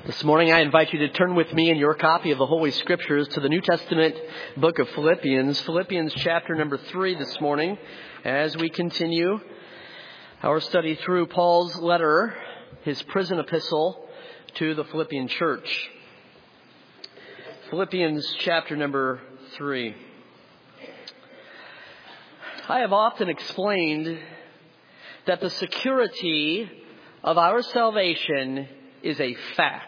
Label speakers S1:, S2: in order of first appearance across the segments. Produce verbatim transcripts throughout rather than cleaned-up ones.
S1: This morning I invite you to turn with me in your copy of the Holy Scriptures to the New Testament book of Philippians, Philippians chapter number three this morning, as we continue our study through Paul's letter, his prison epistle to the Philippian church. Philippians chapter number three. I have often explained that the security of our salvation is a fact,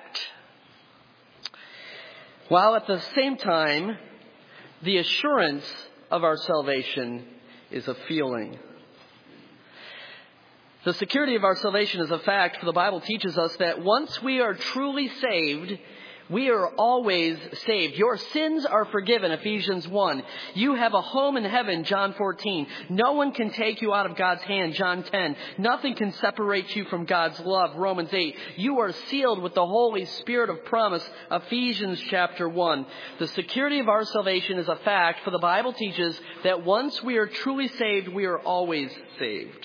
S1: while at the same time, the assurance of our salvation is a feeling. The security of our salvation is a fact, for the Bible teaches us that once we are truly saved, we are always saved. Your sins are forgiven, Ephesians one. You have a home in heaven, John fourteen. No one can take you out of God's hand, John ten. Nothing can separate you from God's love, Romans eight. You are sealed with the Holy Spirit of promise, Ephesians chapter one. The security of our salvation is a fact, for the Bible teaches that once we are truly saved, we are always saved.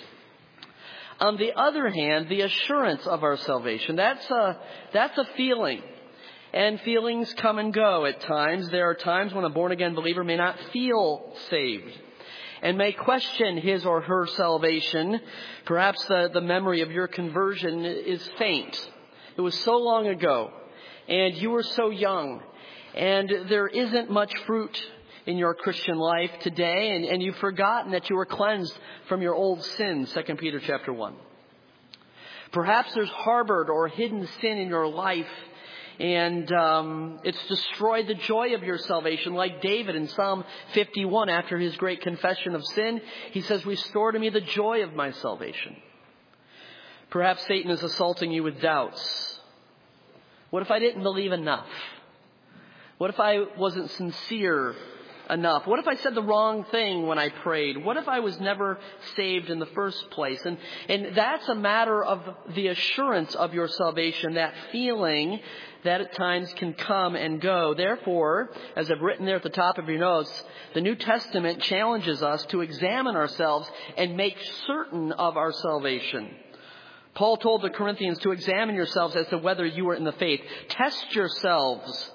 S1: On the other hand, the assurance of our salvation, that's a, that's a feeling. And feelings come and go at times. There are times when a born-again believer may not feel saved and may question his or her salvation. Perhaps the, the memory of your conversion is faint. It was so long ago, and you were so young, and there isn't much fruit in your Christian life today, and, and you've forgotten that you were cleansed from your old sins, Second Peter chapter one. Perhaps there's harbored or hidden sin in your life, and um, it's destroyed the joy of your salvation, like David in Psalm fifty-one after his great confession of sin. He says, "Restore to me the joy of my salvation." Perhaps Satan is assaulting you with doubts. What if I didn't believe enough? What if I wasn't sincere enough? What if I said the wrong thing when I prayed? What if I was never saved in the first place? And and that's a matter of the assurance of your salvation, that feeling that at times can come and go. Therefore, as I've written there at the top of your notes, the New Testament challenges us to examine ourselves and make certain of our salvation. Paul told the Corinthians to examine yourselves as to whether you are in the faith. Test yourselves.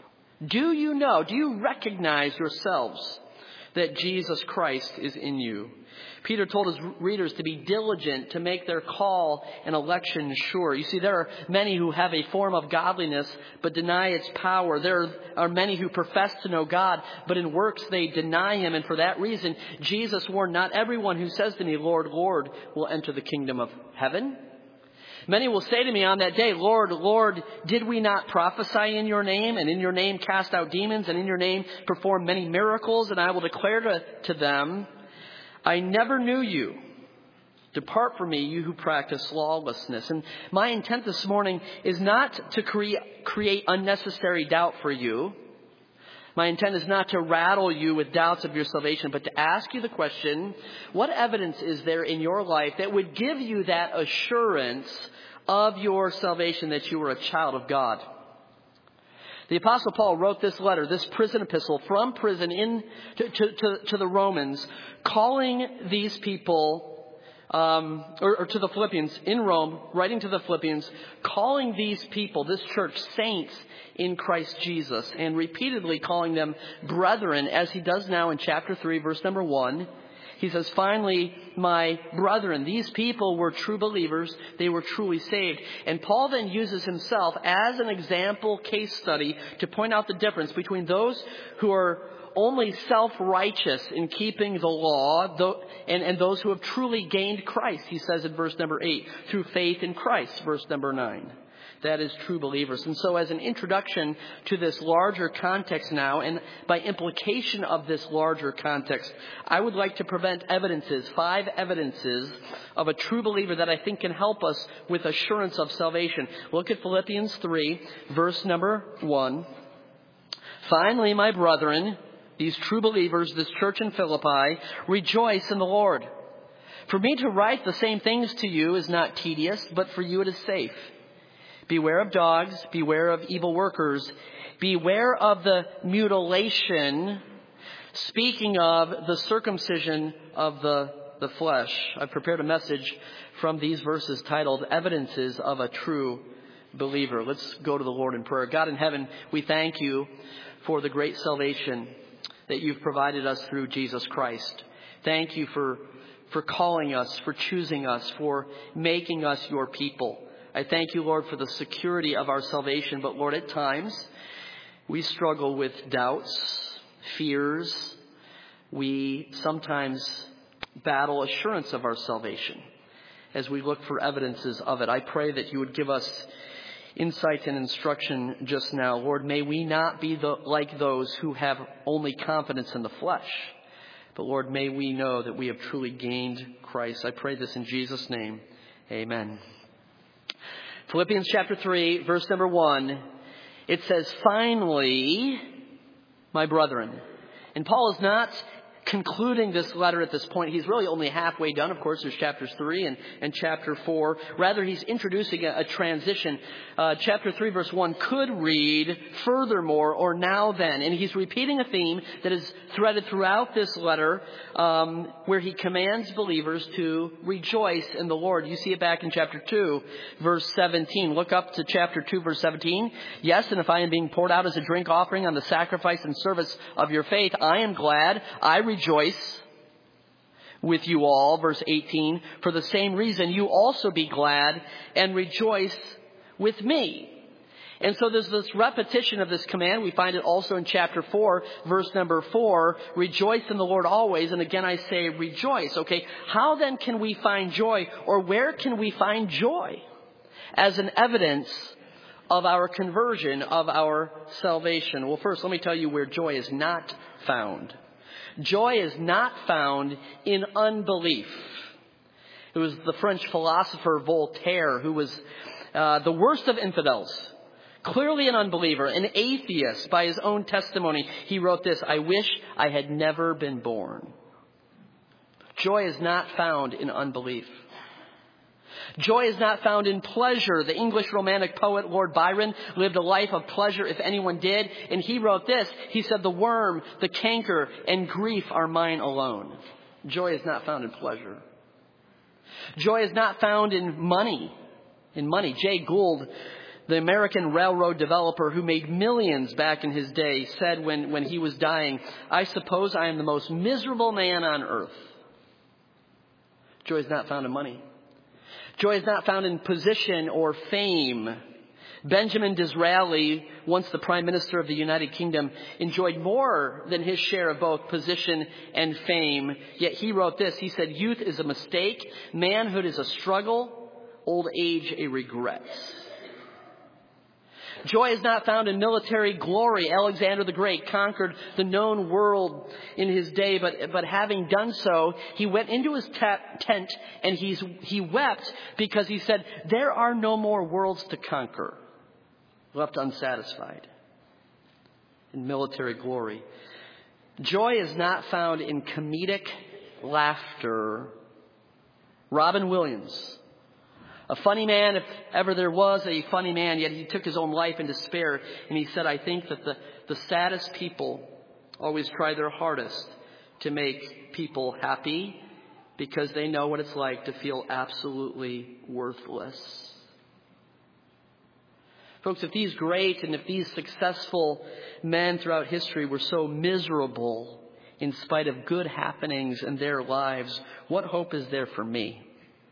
S1: Do you know, do you recognize yourselves that Jesus Christ is in you? Peter told his readers to be diligent to make their call and election sure. You see, there are many who have a form of godliness but deny its power. There are many who profess to know God, but in works they deny Him. And for that reason, Jesus warned, "Not everyone who says to me, 'Lord, Lord,' will enter the kingdom of heaven. Many will say to me on that day, 'Lord, Lord, did we not prophesy in your name, and in your name cast out demons, and in your name perform many miracles?' And I will declare to, to them, 'I never knew you. Depart from me, you who practice lawlessness.'" And my intent this morning is not to create, create unnecessary doubt for you. My intent is not to rattle you with doubts of your salvation, but to ask you the question, what evidence is there in your life that would give you that assurance of your salvation, that you are a child of God? The Apostle Paul wrote this letter, this prison epistle, from prison in to, to, to, to the Romans, calling these people, um, or, or to the Philippians in Rome, writing to the Philippians, calling these people, this church, saints in Christ Jesus, and repeatedly calling them brethren, as he does now in chapter three, verse number one. He says, "Finally, my brethren," these people were true believers. They were truly saved. And Paul then uses himself as an example case study to point out the difference between those who are only self-righteous in keeping the law and, and those who have truly gained Christ. He says in verse number eight, through faith in Christ, verse number nine. That is true believers. And so as an introduction to this larger context now, and by implication of this larger context, I would like to present evidences, five evidences of a true believer that I think can help us with assurance of salvation. Look at Philippians three, verse number one. "Finally, my brethren," these true believers, this church in Philippi, "rejoice in the Lord. For me to write the same things to you is not tedious, but for you it is safe. Beware of dogs, beware of evil workers, beware of the mutilation," speaking of the circumcision of the, the flesh. I've prepared a message from these verses titled, "Evidences of a True believer. Let's go to the Lord in prayer. God in heaven, we thank you for the great salvation that you've provided us through Jesus Christ. Thank you for, for calling us, for choosing us, for making us your people. I thank you, Lord, for the security of our salvation. But Lord, at times we struggle with doubts, fears. We sometimes battle assurance of our salvation as we look for evidences of it. I pray that you would give us insight and instruction just now. Lord, may we not be the, like those who have only confidence in the flesh. But Lord, may we know that we have truly gained Christ. I pray this in Jesus' name. Amen. Philippians chapter three, verse number one. It says, finally, my brethren. And Paul is not concluding this letter at this point. He's really only halfway done. Of course, there's chapters three and, and chapter four. Rather, he's introducing a, a transition. Uh, chapter three, verse one could read furthermore or now then. And he's repeating a theme that is threaded throughout this letter, um, where he commands believers to rejoice in the Lord. You see it back in chapter two, verse seventeen. Look up to chapter two, verse seventeen. Yes, and if I am being poured out as a drink offering on the sacrifice and service of your faith, I am glad. I rejoice. Rejoice with you all, verse eighteen. For the same reason, you also be glad and rejoice with me. And so there's this repetition of this command. We find it also in chapter four, verse number four. Rejoice in the Lord always. And again, I say rejoice. Okay, how then can we find joy, or where can we find joy as an evidence of our conversion, of our salvation? Well, first, let me tell you where joy is not found. Joy is not found in unbelief. It was the French philosopher Voltaire who was uh, the worst of infidels, clearly an unbeliever, an atheist by his own testimony. He wrote this, I wish I had never been born. Joy is not found in unbelief. Joy is not found in pleasure. The English romantic poet Lord Byron lived a life of pleasure, if anyone did. And he wrote this. He said, the worm, the canker, and grief are mine alone. Joy is not found in pleasure. Joy is not found in money. In money. Jay Gould, the American railroad developer who made millions back in his day, said when, when he was dying, I suppose I am the most miserable man on earth. Joy is not found in money. Joy is not found in position or fame. Benjamin Disraeli, once the Prime Minister of the United Kingdom, enjoyed more than his share of both position and fame. Yet he wrote this. He said, youth is a mistake. Manhood is a struggle. Old age a regret. Joy is not found in military glory. Alexander the Great conquered the known world in his day, but, but having done so, he went into his te- tent and he's, he wept because he said, there are no more worlds to conquer. Left unsatisfied in military glory. Joy is not found in comedic laughter. Robin Williams, a funny man, if ever there was a funny man, yet he took his own life in despair. And he said, I think that the, the saddest people always try their hardest to make people happy because they know what it's like to feel absolutely worthless. Folks, if these great and if these successful men throughout history were so miserable in spite of good happenings in their lives, what hope is there for me?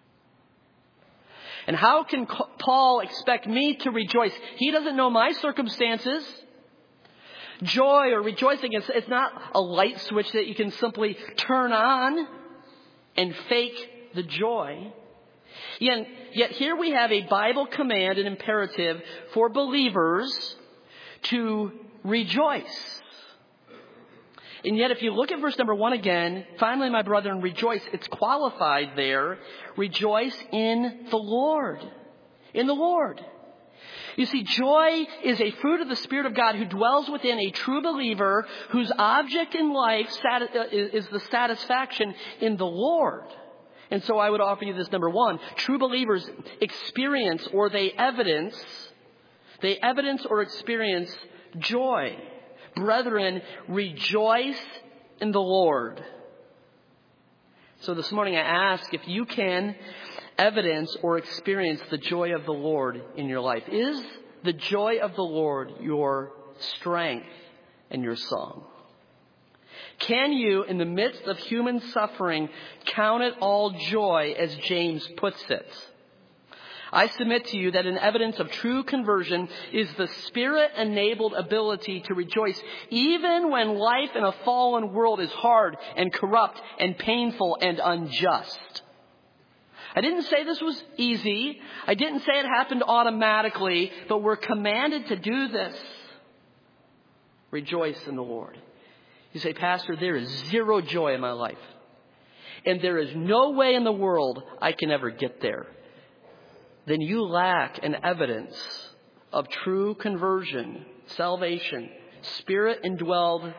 S1: And how can Paul expect me to rejoice? He doesn't know my circumstances. Joy or rejoicing, is it's not a light switch that you can simply turn on and fake the joy. Yet, yet here we have a Bible command, an imperative for believers to rejoice. And yet if you look at verse number one again, finally, my brethren, rejoice. It's qualified there. Rejoice in the Lord. In the Lord. You see, joy is a fruit of the Spirit of God who dwells within a true believer whose object in life is the satisfaction in the Lord. And so I would offer you this number one. True believers experience or they evidence, they evidence or experience joy. Brethren, rejoice in the Lord. So this morning I ask if you can evidence or experience the joy of the Lord in your life? Is the joy of the Lord your strength and your song? Can you, in the midst of human suffering, count it all joy, as James puts it? I submit to you that an evidence of true conversion is the Spirit-enabled ability to rejoice even when life in a fallen world is hard and corrupt and painful and unjust. I didn't say this was easy. I didn't say it happened automatically, but we're commanded to do this. Rejoice in the Lord. You say, Pastor, there is zero joy in my life. And there is no way in the world I can ever get there. Then you lack an evidence of true conversion, salvation, Spirit-indwelled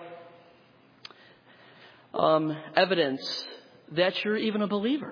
S1: um, evidence that you're even a believer.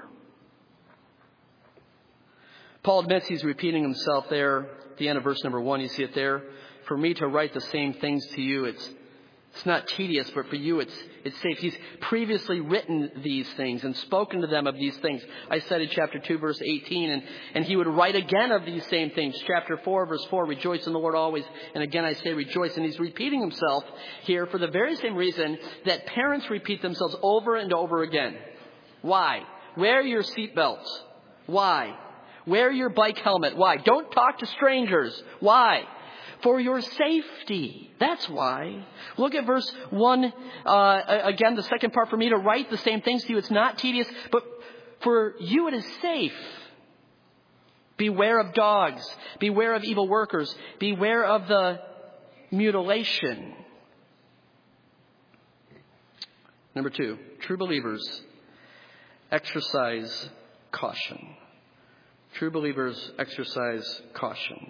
S1: Paul admits he's repeating himself there at the end of verse number one. You see it there. For me to write the same things to you, it's It's not tedious, but for you it's it's safe. He's previously written these things and spoken to them of these things. I said in chapter two, verse eighteen, and, and he would write again of these same things. Chapter four, verse four, rejoice in the Lord always. And again I say rejoice. And he's repeating himself here for the very same reason that parents repeat themselves over and over again. Why? Wear your seatbelts. Why? Wear your bike helmet. Why? Don't talk to strangers. Why? For your safety. That's why. Look at verse one. Uh, again, the second part, for me to write the same things to you. It's not tedious, but for you it is safe. Beware of dogs. Beware of evil workers. Beware of the mutilation. Number two, true believers exercise caution. True believers exercise caution.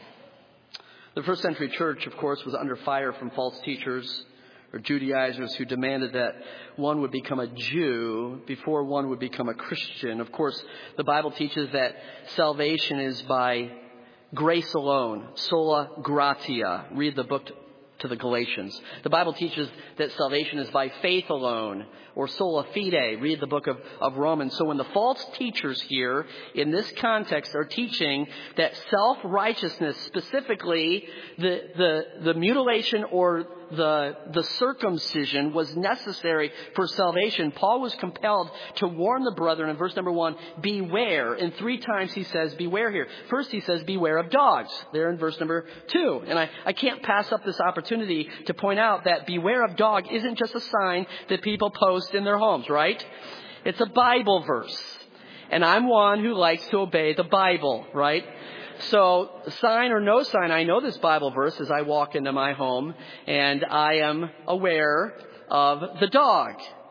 S1: The first century church, of course, was under fire from false teachers or Judaizers who demanded that one would become a Jew before one would become a Christian. Of course, the Bible teaches that salvation is by grace alone, sola gratia. Read the book to the Galatians. The Bible teaches that salvation is by faith alone, or sola fide. Read the book of, of Romans. So when the false teachers here in this context are teaching that self-righteousness, specifically the, the, the mutilation or the, the circumcision was necessary for salvation, Paul was compelled to warn the brethren in verse number one, beware. And three times he says beware here. First he says beware of dogs, there in verse number two. And I, I can't pass up this opportunity to point out that beware of dog isn't just a sign that people post in their homes, right? It's a Bible verse. And I'm one who likes to obey the Bible, right? So, sign or no sign, I know this Bible verse as I walk into my home, and I am aware of the dog.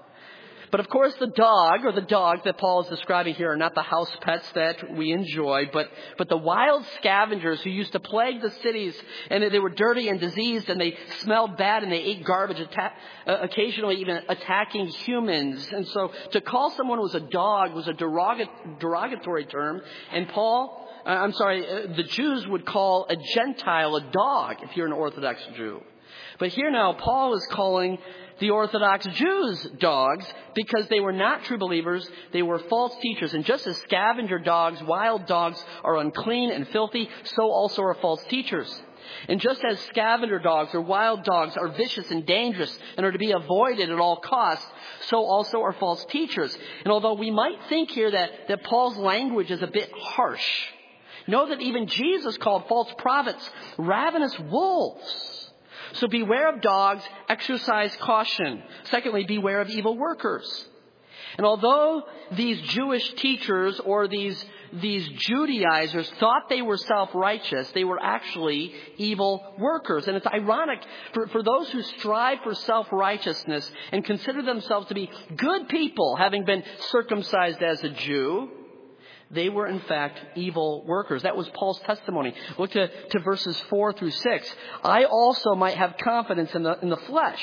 S1: But of course, the dog or the dog that Paul is describing here are not the house pets that we enjoy, but, but the wild scavengers who used to plague the cities, and they were dirty and diseased, and they smelled bad, and they ate garbage, atta- uh, occasionally even attacking humans. And so to call someone who was a dog was a derog- derogatory term, and Paul... I'm sorry, the Jews would call a Gentile a dog if you're an Orthodox Jew. But here now, Paul is calling the Orthodox Jews dogs because they were not true believers. They were false teachers. And just as scavenger dogs, wild dogs, are unclean and filthy, so also are false teachers. And just as scavenger dogs or wild dogs are vicious and dangerous and are to be avoided at all costs, so also are false teachers. And although we might think here that, that Paul's language is a bit harsh, know that even Jesus called false prophets ravenous wolves. So beware of dogs, exercise caution. Secondly, beware of evil workers. And although these Jewish teachers or these, these Judaizers thought they were self-righteous, they were actually evil workers. And it's ironic for, for those who strive for self-righteousness and consider themselves to be good people, having been circumcised as a Jew, they were, in fact, evil workers. That was Paul's testimony. Look to, to verses four through six. I also might have confidence in the, in the flesh.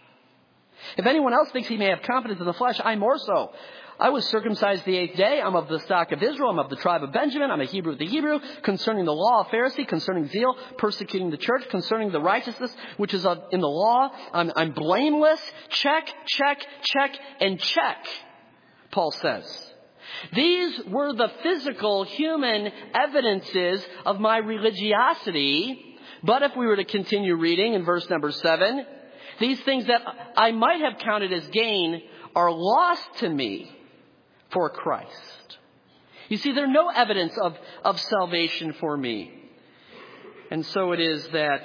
S1: If anyone else thinks he may have confidence in the flesh, I more so. I was circumcised the eighth day. I'm of the stock of Israel. I'm of the tribe of Benjamin. I'm a Hebrew of the Hebrew. Concerning the law, a Pharisee. Concerning zeal, persecuting the church. Concerning the righteousness, which is in the law, I'm, I'm blameless. Check, check, check, and check, Paul says. These were the physical, human evidences of my religiosity. But if we were to continue reading in verse number seven, these things that I might have counted as gain are lost to me for Christ. You see, there's no evidence of, of salvation for me. And so it is that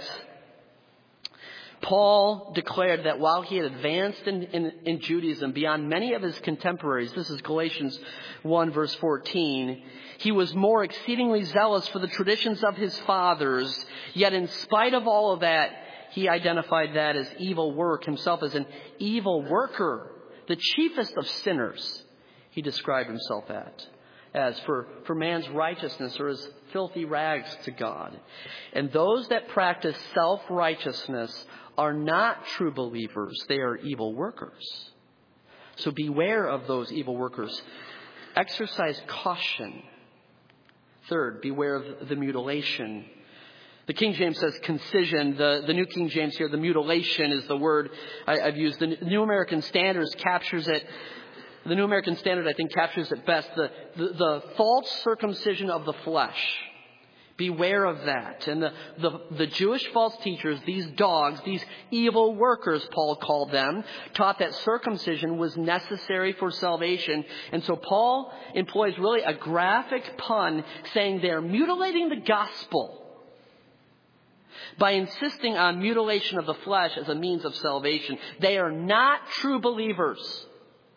S1: Paul declared that while he had advanced in, in, in Judaism beyond many of his contemporaries, this is Galatians one verse fourteen, he was more exceedingly zealous for the traditions of his fathers, yet in spite of all of that, he identified that as evil work, himself as an evil worker, the chiefest of sinners, he described himself at. As for, for man's righteousness or as filthy rags to God. And those that practice self-righteousness are not true believers. They are evil workers. So beware of those evil workers. Exercise caution. Third, beware of the mutilation. The King James says concision. The, the New King James here, the mutilation is the word I, I've used. The New American Standard captures it. The New American Standard, I think, captures it best. The, the, the false circumcision of the flesh. Beware of that. And the, the, the Jewish false teachers, these dogs, these evil workers, Paul called them, taught that circumcision was necessary for salvation. And so Paul employs really a graphic pun saying they're mutilating the gospel by insisting on mutilation of the flesh as a means of salvation. They are not true believers.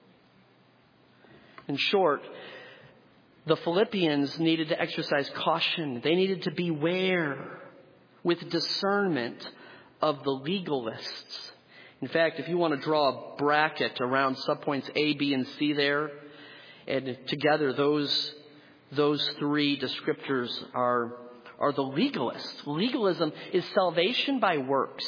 S1: In short, the Philippians needed to exercise caution. They needed to beware with discernment of the legalists. In fact, if you want to draw a bracket around subpoints A, B, and C there, and together those those three descriptors are, are the legalists. Legalism is salvation by works.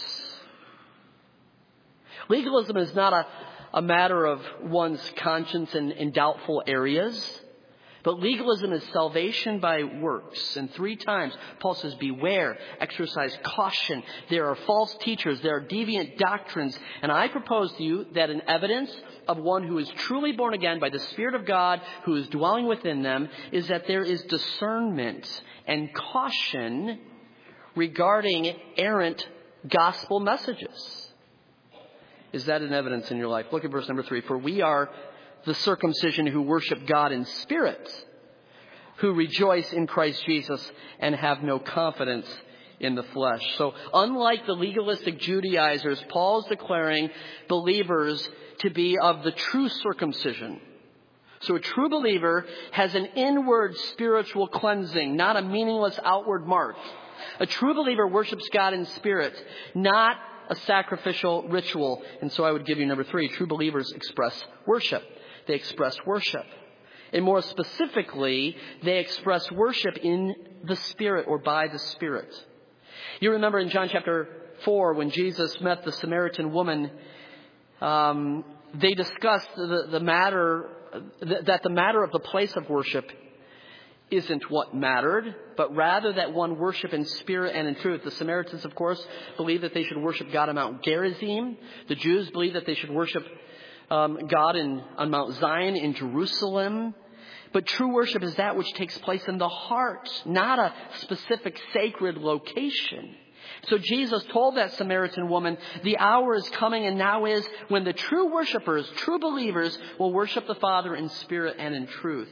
S1: Legalism is not a A matter of one's conscience in, in doubtful areas. But legalism is salvation by works. And three times Paul says, beware, exercise caution. There are false teachers. There are deviant doctrines. And I propose to you that an evidence of one who is truly born again by the Spirit of God who is dwelling within them is that there is discernment and caution regarding errant gospel messages. Is that an evidence in your life? Look at verse number three. For we are the circumcision who worship God in spirit, who rejoice in Christ Jesus and have no confidence in the flesh. So unlike the legalistic Judaizers, Paul is declaring believers to be of the true circumcision. So a true believer has an inward spiritual cleansing, not a meaningless outward mark. A true believer worships God in spirit, not a sacrificial ritual. And so I would give you number three. True believers express worship. They express worship. And more specifically, they express worship in the Spirit or by the Spirit. You remember in John chapter four when Jesus met the Samaritan woman, um, they discussed the, the matter, that the matter of the place of worship isn't what mattered, but rather that one worship in spirit and in truth. The Samaritans, of course, believed that they should worship God on Mount Gerizim. The Jews believed that they should worship um, God in, on Mount Zion in Jerusalem. But true worship is that which takes place in the heart, not a specific sacred location. So Jesus told that Samaritan woman, the hour is coming and now is when the true worshipers, true believers, will worship the Father in spirit and in truth.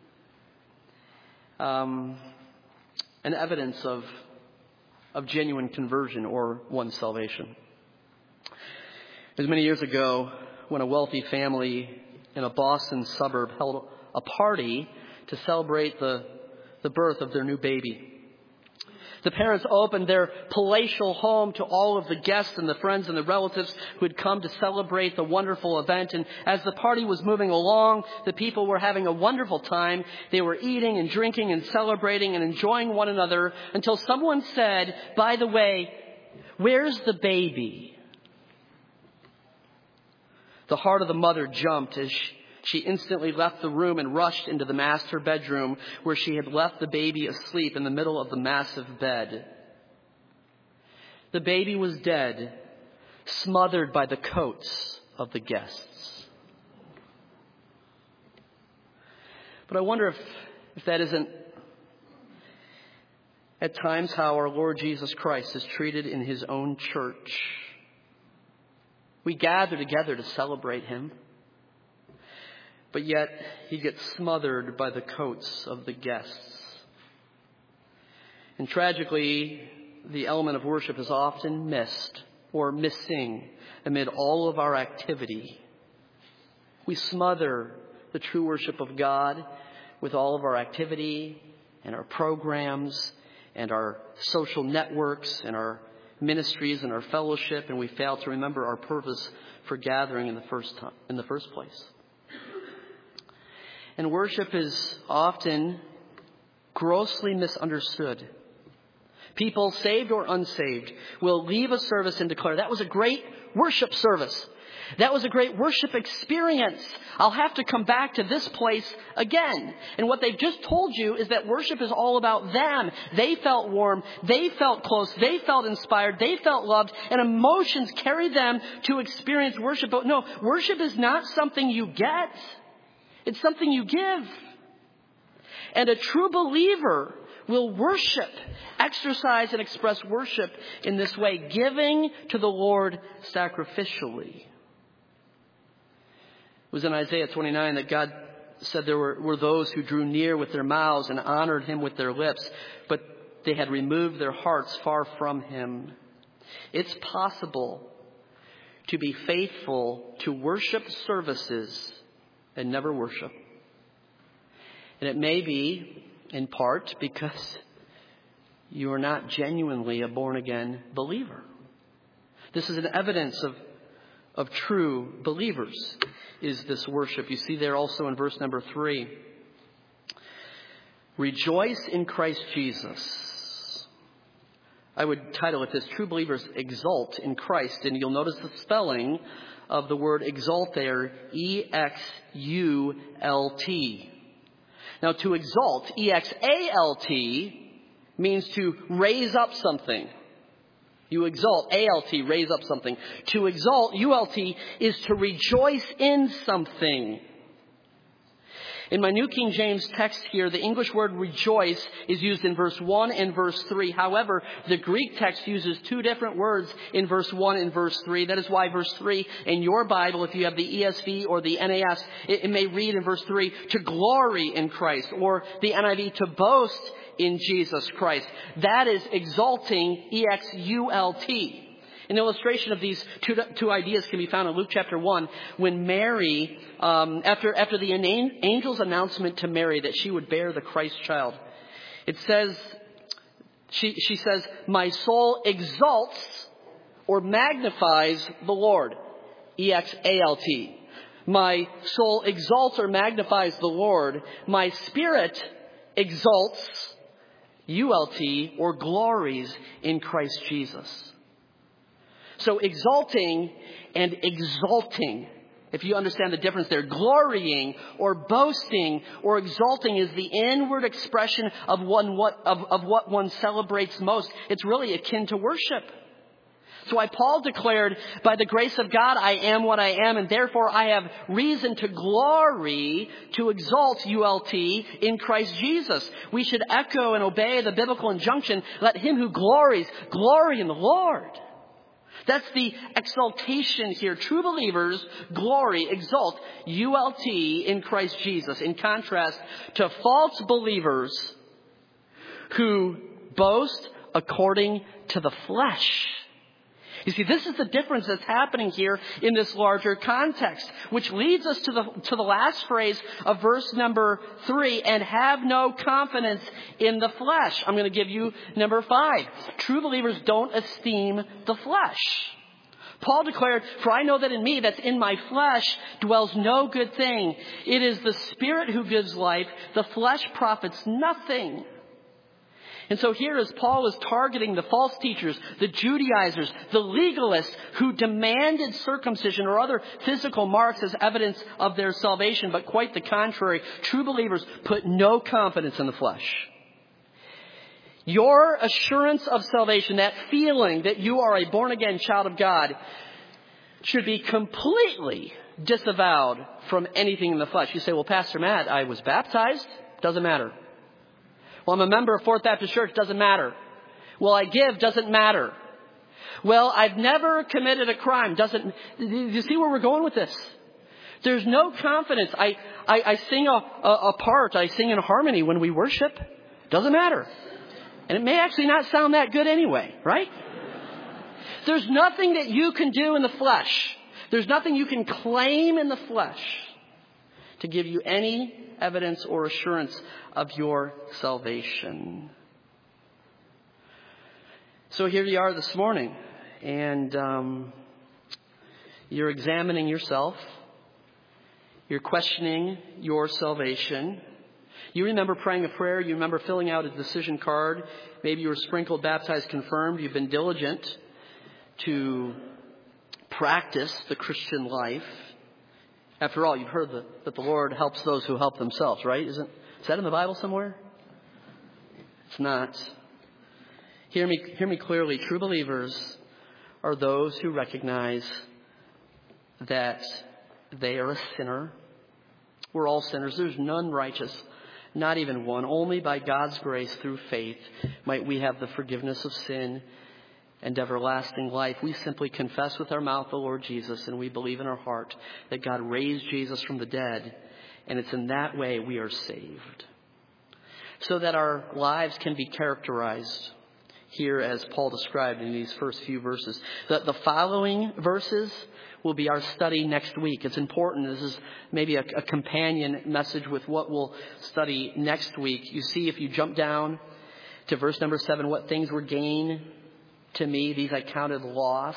S1: Um, an evidence of, of genuine conversion or one's salvation. It was many years ago when a wealthy family in a Boston suburb held a party to celebrate the, the birth of their new baby. The parents opened their palatial home to all of the guests and the friends and the relatives who had come to celebrate the wonderful event. And as the party was moving along, the people were having a wonderful time. They were eating and drinking and celebrating and enjoying one another until someone said, by the way, where's the baby? The heart of the mother jumped as she She instantly left the room and rushed into the master bedroom where she had left the baby asleep in the middle of the massive bed. The baby was dead, smothered by the coats of the guests. But I wonder if, if that isn't at times how our Lord Jesus Christ is treated in his own church. We gather together to celebrate him, but yet he gets smothered by the coats of the guests. And tragically, the element of worship is often missed or missing amid all of our activity. We smother the true worship of God with all of our activity and our programs and our social networks and our ministries and our fellowship, and we fail to remember our purpose for gathering in the first time, in the first place. And worship is often grossly misunderstood. People, saved or unsaved, will leave a service and declare, that was a great worship service. That was a great worship experience. I'll have to come back to this place again. And what they've just told you is that worship is all about them. They felt warm. They felt close. They felt inspired. They felt loved. And emotions carried them to experience worship. But no, worship is not something you get. It's something you give. And a true believer will worship, exercise and express worship in this way, giving to the Lord sacrificially. It was in Isaiah twenty-nine that God said there were, were those who drew near with their mouths and honored him with their lips, but they had removed their hearts far from him. It's possible to be faithful to worship services and never worship. And it may be, in part, because you are not genuinely a born-again believer. This is an evidence of, of true believers, is this worship. You see there also in verse number three. Rejoice in Christ Jesus. I would title it this, True Believers Exult in Christ. And you'll notice the spelling of the word exalt there, E X U L T. Now, to exalt, E X A L T, means to raise up something. You exalt, A L T, raise up something. To exalt, U L T, is to rejoice in something. In my New King James text here, the English word rejoice is used in verse one and verse three. However, the Greek text uses two different words in verse one and verse three. That is why verse three in your Bible, if you have the E S V or the N A S, it, it may read in verse three, to glory in Christ, or the N I V, to boast in Jesus Christ. That is exalting, E X U L T. An illustration of these two, two ideas can be found in Luke chapter one, when Mary, um, after, after the angel's announcement to Mary that she would bear the Christ child, it says, she, she says, my soul exalts or magnifies the Lord, E X A L T. My soul exalts or magnifies the Lord. My spirit exalts, U L T, or glories in Christ Jesus. So exalting and exalting, if you understand the difference there, glorying or boasting or exalting is the inward expression of one what of, of what one celebrates most. It's really akin to worship. So why Paul declared, by the grace of God, I am what I am, and therefore I have reason to glory, to exalt, U L T, in Christ Jesus. We should echo and obey the biblical injunction, let him who glories, glory in the Lord. That's the exaltation here. True believers glory, exalt, U L T, in Christ Jesus, in contrast to false believers who boast according to the flesh. You see, this is the difference that's happening here in this larger context, which leads us to the to the last phrase of verse number three, and have no confidence in the flesh. I'm going to give you number five. True believers don't esteem the flesh. Paul declared, for I know that in me, that's in my flesh, dwells no good thing. It is the Spirit who gives life. The flesh profits nothing. And so here as Paul is targeting the false teachers, the Judaizers, the legalists who demanded circumcision or other physical marks as evidence of their salvation, but quite the contrary, true believers put no confidence in the flesh. Your assurance of salvation, that feeling that you are a born-again child of God, should be completely disavowed from anything in the flesh. You say, well, Pastor Matt, I was baptized. Doesn't matter. Well, I'm a member of Fourth Baptist Church. Doesn't matter. Well, I give. Doesn't matter. Well, I've never committed a crime. Doesn't. Do you see where we're going with this? There's no confidence. I, I, I sing a, a, a part. I sing in harmony when we worship. Doesn't matter. And it may actually not sound that good anyway, right? There's nothing that you can do in the flesh. There's nothing you can claim in the flesh to give you any evidence or assurance of your salvation. So here you are this morning, and um, you're examining yourself. You're questioning your salvation. You remember praying a prayer. You remember filling out a decision card. Maybe you were sprinkled, baptized, confirmed. You've been diligent to practice the Christian life. After all, you've heard that, that the Lord helps those who help themselves, right? Isn't, is that in the Bible somewhere? It's not. Hear me, hear me clearly. True believers are those who recognize that they are a sinner. We're all sinners. There's none righteous, not even one. Only by God's grace through faith might we have the forgiveness of sin and everlasting life. We simply confess with our mouth the Lord Jesus, and we believe in our heart that God raised Jesus from the dead, and it's in that way we are saved. So that our lives can be characterized here as Paul described in these first few verses. The, the following verses will be our study next week. It's important. This is maybe a, a companion message with what we'll study next week. You see, if you jump down to verse number seven, what things were gain to me, these I counted loss.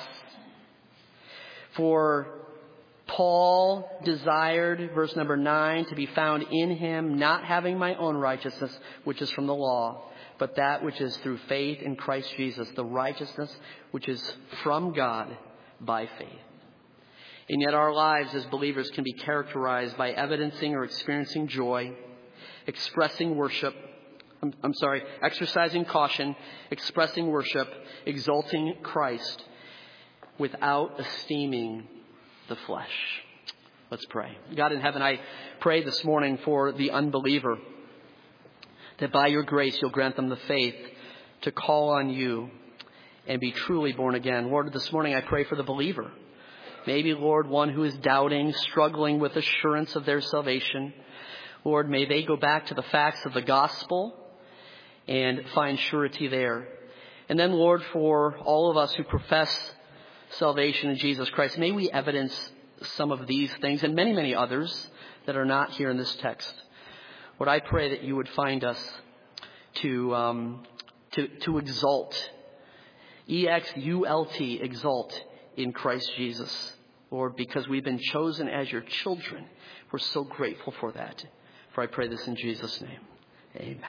S1: For Paul desired, verse number nine, to be found in him, not having my own righteousness, which is from the law, but that which is through faith in Christ Jesus, the righteousness which is from God by faith. And yet our lives as believers can be characterized by evidencing or experiencing joy, expressing worship, I'm, I'm sorry, exercising caution, expressing worship, exalting Christ without esteeming the flesh. Let's pray. God in heaven, I pray this morning for the unbeliever, that by your grace you'll grant them the faith to call on you and be truly born again. Lord, this morning I pray for the believer. Maybe, Lord, one who is doubting, struggling with assurance of their salvation. Lord, may they go back to the facts of the gospel and find surety there. And then, Lord, for all of us who profess salvation in Jesus Christ, may we evidence some of these things and many, many others that are not here in this text. Lord, I pray that you would find us to um, to, to exult, E X U L T, exult in Christ Jesus. Lord, because we've been chosen as your children. We're so grateful for that. For I pray this in Jesus' name. Amen.